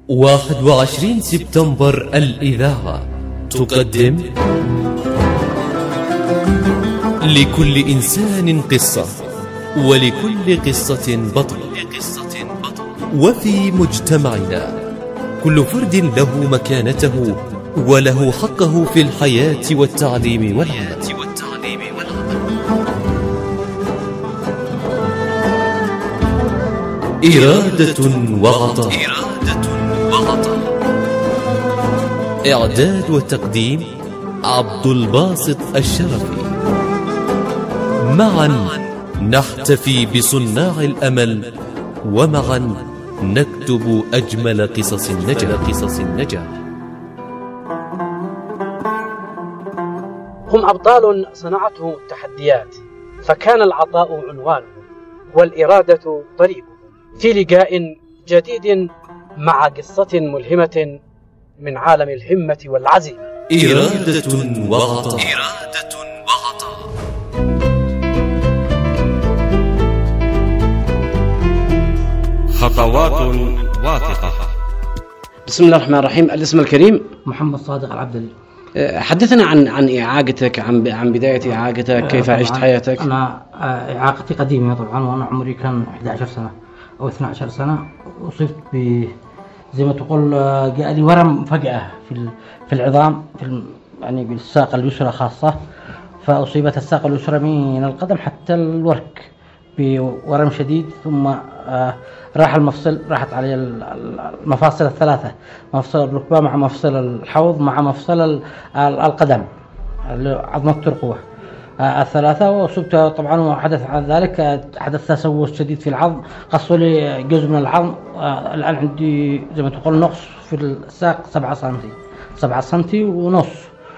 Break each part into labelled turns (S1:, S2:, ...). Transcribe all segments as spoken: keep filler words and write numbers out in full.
S1: واحد وعشرين سبتمبر الإذاعة تقدم لكل إنسان قصة، ولكل قصة بطل. وفي مجتمعنا كل فرد له مكانته وله حقه في الحياة والتعليم والعمل. إرادة وعطاء. إعداد وتقديم عبد الباسط الشرفي. معا نحتفي بصناع الأمل، ومعا نكتب أجمل قصص النجاح. قصص النجاح.
S2: هم أبطال صنعتهم التحديات، فكان العطاء عنوانهم والإرادة طريقهم. في لقاء جديد مع قصة ملهمة من عالم الهمة والعزيمة.
S1: إرادة وعطاء. إرادة وعطاء.
S3: خطوات واثقة.
S2: بسم الله الرحمن الرحيم. الاسم الكريم
S4: محمد صادق العبدلي.
S2: حدثنا عن عن إعاقتك، عن عن بداية إعاقتك، كيف عشت حياتك؟
S4: أنا إعاقتي قديمة طبعا، وأنا عمري كان إحدى عشرة سنة أو اثنتي عشرة سنة. أصبت ب زي ما تقول جاء لي ورم فجأة في في العظام، في يعني بالساق اليسرى خاصة، فأصيبت الساق اليسرى من القدم حتى الورك بورم شديد، ثم راح المفصل، راحت علي المفاصل الثلاثة، مفصل الركبة مع مفصل الحوض مع مفصل القدم، عظمة الترقوة الثلاثة، وأصبت طبعا. وحدث عن ذلك حدث تسوس شديد في العظم، قصوا لي جزء من العظم. الآن عندي زي ما تقول نقص في الساق سبعة سنتي سبعة سنتي ونص.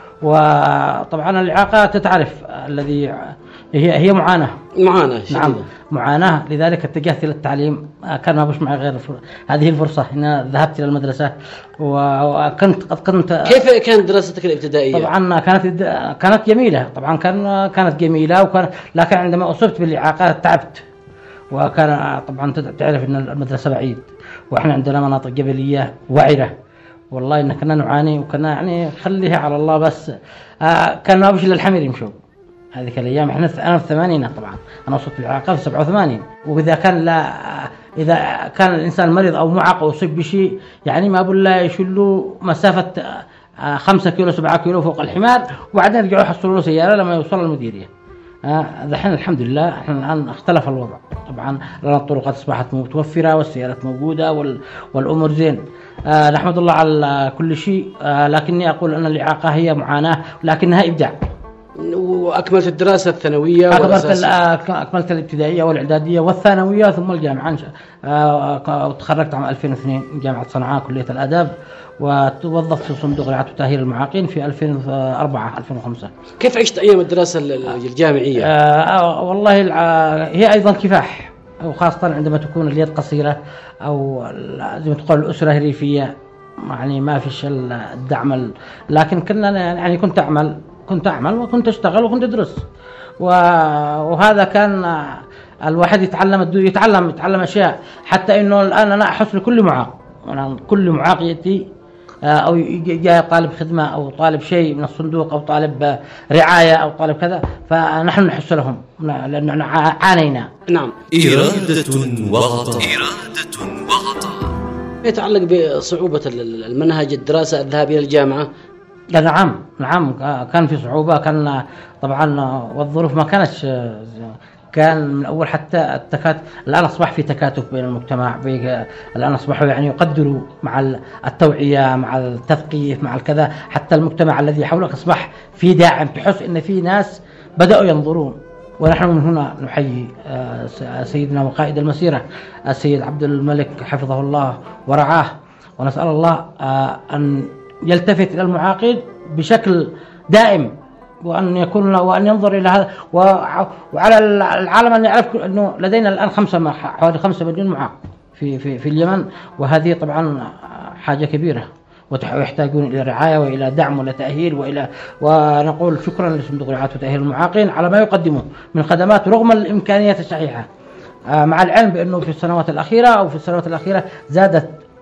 S4: وطبعا الإعاقة تتعرف الذي هي هي معاناة
S2: معاناة شديدة.
S4: نعم معاناة، لذلك اتجهت إلى التعليم. كان ما بش معي غير هذه الفرصة، أن ذهبت إلى المدرسة وكنت قد كنت.
S2: كيف كانت دراستك الابتدائية؟
S4: طبعا كانت كانت جميلة، طبعا كان كانت جميلة، وكان لكن عندما أصبت بالإعاقة تعبت. وكان طبعا تعرف أن المدرسة بعيد، وإحنا عندنا مناطق جبلية وعرة، والله إن كنا نعاني، وكنا يعني خليها على الله. بس آه كان ما بش إلا الحمير يمشوا هذه الأيام. إحنا أنا في الثمانينات، طبعا أنا وصلت الإعاقة في سبعة وثمانين. وإذا كان لا إذا كان الإنسان مريض أو معاق ويصيب بشيء، يعني ما أقول لا يشلوا مسافة آه خمسة كيلو سبعة كيلو فوق الحمار، وبعدين يرجعوا يحصلوا له سيارة لما يوصل المديرية. دحين آه الحمد لله إحنا الآن اختلف الوضع، طبعا لنا الطرقات أصبحت متوفرة والسيارات موجودة وال والأمور زين. آه نحمد الله على كل شيء. آه لكني أقول أن الإعاقة هي معاناة، لكنها إبداع.
S2: وأكملت الدراسة الثانوية؟
S4: أكملت أكملت الابتدائية والإعدادية والثانوية ثم الجامعة. آه تخرجت عام ألفين واثنين من جامعة صنعاء كلية الآداب، وتوظفت في صندوق رعاية وتأهيل المعاقين في ألفين وأربعة ألفين وخمسة.
S2: كيف عشت أيام الدراسة الجامعية؟
S4: آه والله هي أيضا كفاح، وخاصة عندما تكون اليد قصيرة أو زي ما تقول الأسرة ريفية، يعني ما فيش الدعم. لكن كنا يعني كنت أعمل كنت أعمل وكنت أشتغل وكنت أدرس، وهذا كان الواحد يتعلم يتعلم يتعلم أشياء، حتى إنه الآن أنا أحس لكل معاق، أنا كل معاق يأتي أو جاء طالب خدمة أو طالب شيء من الصندوق أو طالب رعاية أو طالب كذا، فنحن نحس لهم لأننا عانينا.
S2: نعم.
S1: إرادة وعطاء. إرادة وعطاء.
S2: يتعلق بصعوبة المنهج الدراسة الذهاب إلى الجامعة؟
S4: نعم نعم كان في صعوبة، كان طبعا والظروف ما كانتش، كان من أول حتى التكاتف. الآن أصبح في تكاتف بين المجتمع، الآن أصبحوا يعني يقدروا مع التوعية مع التثقيف مع الكذا، حتى المجتمع الذي حولك أصبح في داعم، تحس إن في ناس بدأوا ينظرون. ونحن من هنا نحيي سيدنا وقائد المسيرة السيد عبد الملك حفظه الله ورعاه، ونسأل الله أن يلتفت إلى المعاقين بشكل دائم، وأن يكون وأن ينظر إلى هذا، وعلى العالم أن يعرف أنه لدينا الآن خمسة حوالي خمسة مليون معاق في في في اليمن، وهذه طبعا حاجة كبيرة، ويحتاجون إلى رعاية وإلى دعم وإلى تأهيل وإلى. ونقول شكرا لصندوق رعاية وتأهيل المعاقين على ما يقدمه من خدمات رغم الإمكانيات الشحيحة، مع العلم بأنه في السنوات الأخيرة أو في السنوات الأخيرة زادت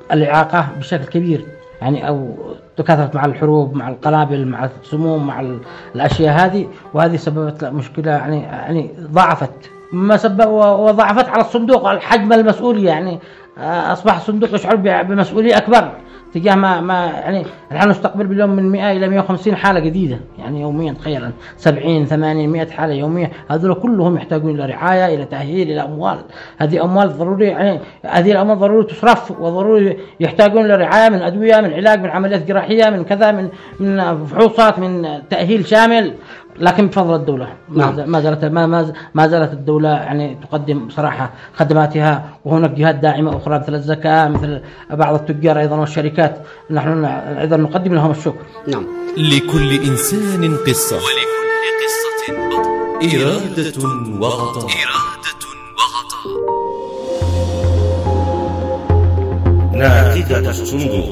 S4: الإعاقة بشكل كبير، يعني أو تكاثرت مع الحروب، مع القنابل، مع السموم، مع الأشياء هذه، وهذه سببت مشكلة يعني يعني ضاعفت ما سبب وضاعفت على الصندوق الحجم المسؤولية، يعني أصبح الصندوق يشعر بمسؤولية أكبر تجاه ما ما يعني نحن نستقبل باليوم من مئة إلى مئة وخمسين حالة جديدة يعني يوميا، تخيل سبعين ثمانين مئة حالة يوميا، هذول كلهم يحتاجون إلى رعاية، إلى تأهيل، إلى أموال. هذه أموال ضروري، يعني هذه الأموال ضروري تصرف، وضروري يحتاجون إلى رعاية من أدوية، من علاج، من عمليات جراحية، من كذا، من من فحوصات، من تأهيل شامل. لكن بفضل الدولة ما زالت ما ما زالت الدولة يعني تقدم بصراحة خدماتها، وهناك جهات داعمة أخرى مثل الزكاة، مثل بعض التجار أيضا والشركات، نحن أيضا نقدم لهم الشكر.
S2: نعم.
S1: لكل إنسان قصة، ولكل قصة بطل، إرادة وغطاء. إرادة وغطاء.
S3: نافذة الصندوق.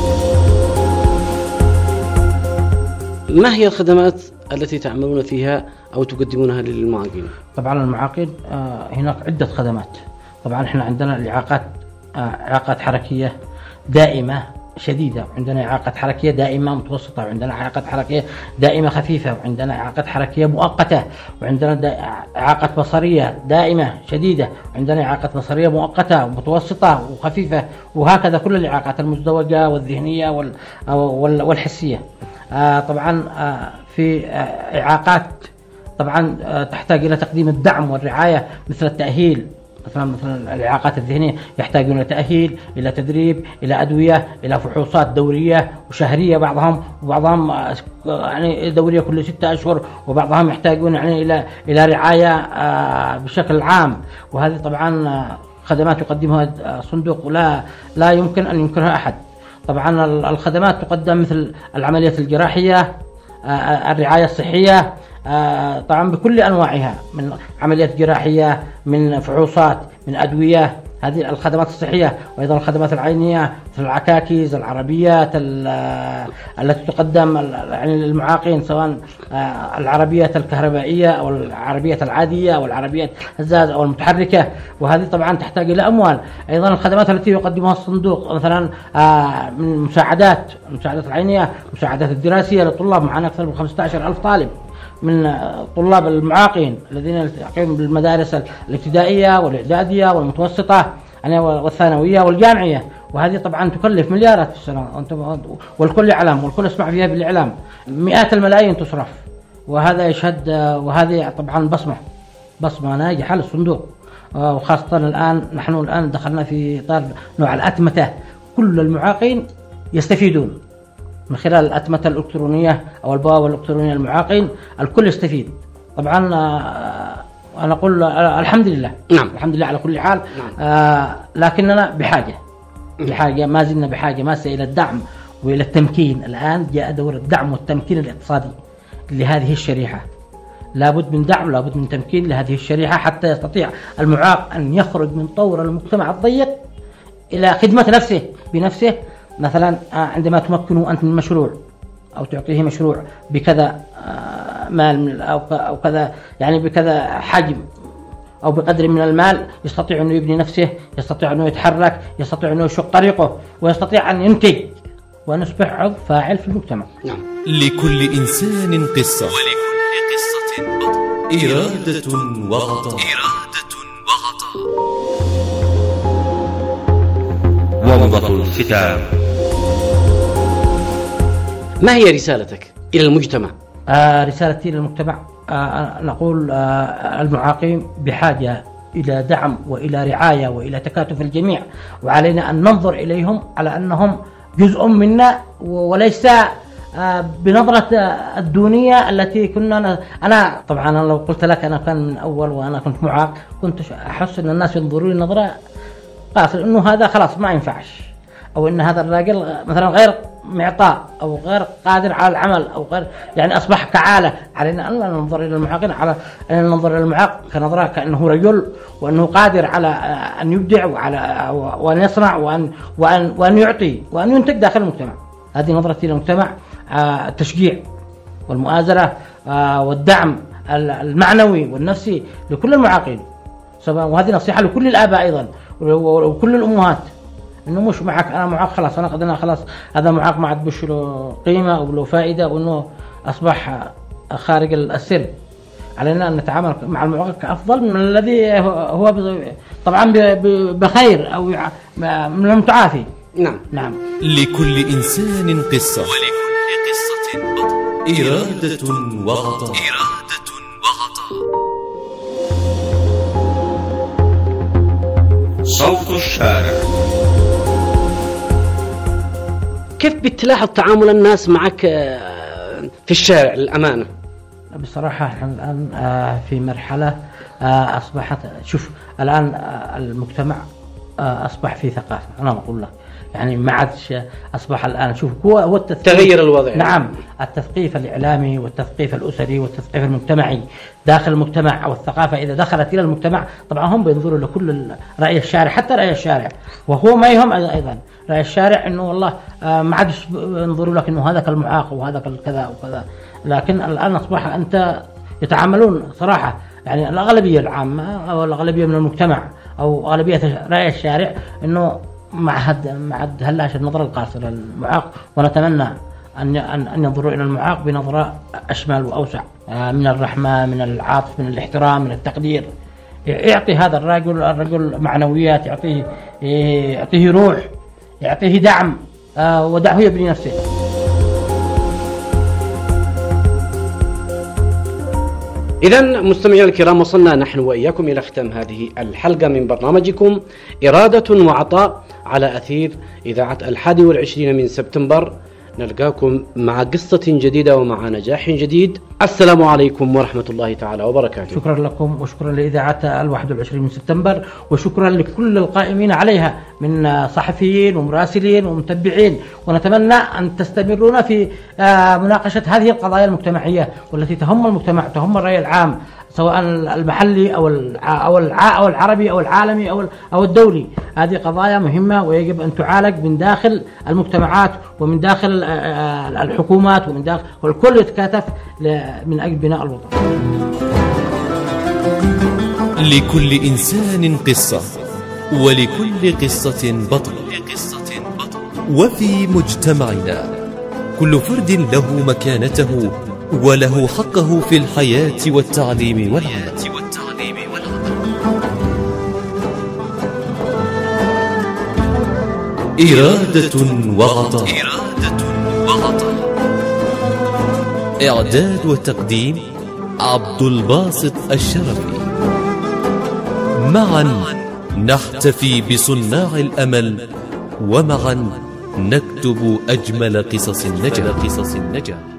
S2: ما هي الخدمات التي تعملون فيها أو تقدمونها للمعاقين؟
S4: طبعا المعاقين هناك عدة خدمات. طبعا احنا عندنا الإعاقات، إعاقات حركية دائمة شديدة، عندنا إعاقات حركية دائمة متوسطة، وعندنا إعاقات حركية دائمة خفيفة، وعندنا إعاقات حركية مؤقتة، وعندنا إعاقات بصرية دائمة شديدة، وعندنا إعاقات بصرية مؤقتة ومتوسطة وخفيفة، وهكذا كل الإعاقات المزدوجة والذهنية والحسية. آه طبعا آه في آه إعاقات طبعا آه تحتاج إلى تقديم الدعم والرعاية مثل التأهيل، مثلا مثلا الإعاقات الذهنية يحتاجون إلى تأهيل، إلى تدريب، إلى أدوية، إلى فحوصات دورية وشهرية بعضهم، وبعضهم آه يعني دورية كل ستة أشهر، وبعضهم يحتاجون يعني إلى إلى رعاية آه بشكل عام. وهذه طبعا آه خدمات يقدمها الصندوق لا لا يمكن أن ينكرها أحد. طبعا الخدمات تقدم مثل العمليات الجراحية، الرعاية الصحية، طبعا بكل أنواعها، من عمليات جراحية، من فحوصات، من أدوية، هذه الخدمات الصحية. وأيضا الخدمات العينية مثل العكاكيز، العربيات التي تقدم يعني للمعاقين، سواء العربيات الكهربائية أو العربيات العادية أو العربيات الزاز أو المتحركة، وهذه طبعا تحتاج إلى أموال. أيضا الخدمات التي يقدمها الصندوق مثلا من مساعدات، المساعدات العينية، مساعدات الدراسية للطلاب، معنا أكثر من خمسة عشر ألف طالب من طلاب المعاقين الذين يلتحقون بالمدارس الابتدائية والإعدادية والمتوسطة والثانوية والجامعية، وهذه طبعا تكلف مليارات في السنة، والكل يعلم والكل يسمع فيها بالإعلام، مئات الملايين تصرف، وهذا يشهد، وهذه طبعا بصمة بصمة ناجحة للصندوق. وخاصة الآن نحن الآن دخلنا في إطار نوع الأتمتة، كل المعاقين يستفيدون من خلال الأتمتة الإلكترونية أو البوابة الإلكترونية للمعاقين، الكل يستفيد. طبعا أنا أقول الحمد لله.
S2: نعم.
S4: الحمد لله على كل حال.
S2: نعم.
S4: آه لكننا بحاجة بحاجة ما زلنا بحاجة ماسة إلى الدعم وإلى التمكين. الآن جاء دور الدعم والتمكين الاقتصادي لهذه الشريحة، لابد من دعم، لابد من تمكين لهذه الشريحة حتى يستطيع المعاق أن يخرج من طور المجتمع الضيق إلى خدمة نفسه بنفسه. مثلا عندما تمكنه أنت من مشروع أو تعطيه مشروع بكذا مال أو كذا، يعني بكذا حجم أو بقدر من المال، يستطيع أنه يبني نفسه، يستطيع أنه يتحرك، يستطيع أنه يشق طريقه، ويستطيع أن ينتج وأن يصبح عضو فاعل في المجتمع.
S2: نعم.
S1: لكل إنسان قصة، ولكل قصة بطل، إرادة وغطاء. إرادة وغطاء.
S3: ومضة الختام.
S2: ما هي رسالتك إلى المجتمع؟
S4: آه رسالتي للمجتمع، آه نقول آه المعاقين بحاجة إلى دعم وإلى رعاية وإلى تكاتف الجميع، وعلينا أن ننظر إليهم على أنهم جزء منا، وليس آه بنظرة الدونية التي كنا. أنا طبعا أنا لو قلت لك أنا كان من أول وأنا كنت معاق كنت أحس أن الناس ينظرون لي نظرة قاصر، أنه هذا خلاص ما ينفعش، أو أن هذا الراجل مثلا غير معطاء أو غير قادر على العمل أو غير يعني أصبح كعالة. علينا أن لا ننظر إلى المعاقين على أن ننظر إلى المعاق كنظرة كأنه رجل، وأنه قادر على أن يبدع وعلى وأن يصنع وأن وأن وأن يعطي وأن ينتج داخل المجتمع. هذه نظرتي للمجتمع، التشجيع والمؤازرة والدعم المعنوي والنفسي لكل المعاقين، وهذه نصيحة لكل الآباء أيضا وكل الأمهات، انه مش معك انا معاق خلاص انا قدنا خلاص هذا معاق ما عاد بش له قيمه او له فائده وانه اصبح خارج السر. علينا ان نتعامل مع المعاق افضل من الذي هو طبعا بخير او من المتعافي.
S2: نعم
S4: نعم.
S1: لكل انسان قصه ولكل قصه بطل. اراده وغطاء. اراده وغطاء.
S3: صوت الشارع.
S2: كيف بتلاحظ تعامل الناس معك في الشارع الأمانة؟
S4: بصراحة احنا الآن في مرحلة أصبحت شوف الآن المجتمع أصبح في ثقافة. أنا بقول لك يعني ما عادش أصبح الآن شوف هو هو
S2: تغير الوضع.
S4: نعم التثقيف الإعلامي والتثقيف الأسري والتثقيف المجتمعي داخل المجتمع أو الثقافة إذا دخلت إلى المجتمع طبعا هم بينظروا لكل رأي الشارع حتى رأي الشارع وهو ما يهم أيضا رأي الشارع إنه والله ما عادش ينظروا لك إنه هذا كالمعاق وهذا كالكذا وكذا. لكن الآن أصبح أنت يتعاملون صراحة يعني الأغلبية العامة أو الأغلبية من المجتمع أو أغلبية رأي الشارع إنه مع هد مع هلاش النظرة القاصرة للمعاق ونتمنى أن أن ينظروا إلى المعاق بنظرة أشمل وأوسع من الرحمة من العاطف من الاحترام من التقدير. يعطي هذا الرجل الرجل معنويات يعطيه يعطيه روح يعطيه دعم ودعه يبني نفسه.
S2: إذن مستمعينا الكرام وصلنا نحن وإياكم إلى ختام هذه الحلقة من برنامجكم إرادة وعطاء على أثير إذاعة الحادي والعشرين من سبتمبر. نلقاكم مع قصة جديدة ومع نجاح جديد. السلام عليكم ورحمة الله تعالى وبركاته.
S4: شكرا لكم وشكرا لإذاعة الواحد والعشرين من سبتمبر وشكرا لكل القائمين عليها من صحفيين ومراسلين ومتبعين ونتمنى أن تستمرون في مناقشة هذه القضايا المجتمعية والتي تهم المجتمع تهم الرأي العام سواء المحلي أو أو أو العربي أو العالمي أو أو الدولي. هذه قضايا مهمة ويجب أن تعالج من داخل المجتمعات ومن داخل الحكومات ومن داخل والكل يتكاتف من أجل بناء الوطن.
S1: لكل إنسان قصة ولكل قصة بطل. وفي مجتمعنا كل فرد له مكانته وله حقه في الحياة والتعليم والعمل. إرادة وغطاء. إعداد وتقديم عبد الباسط الشرفي. معا نحتفي بصناع الأمل ومعا نكتب أجمل قصص النجاح.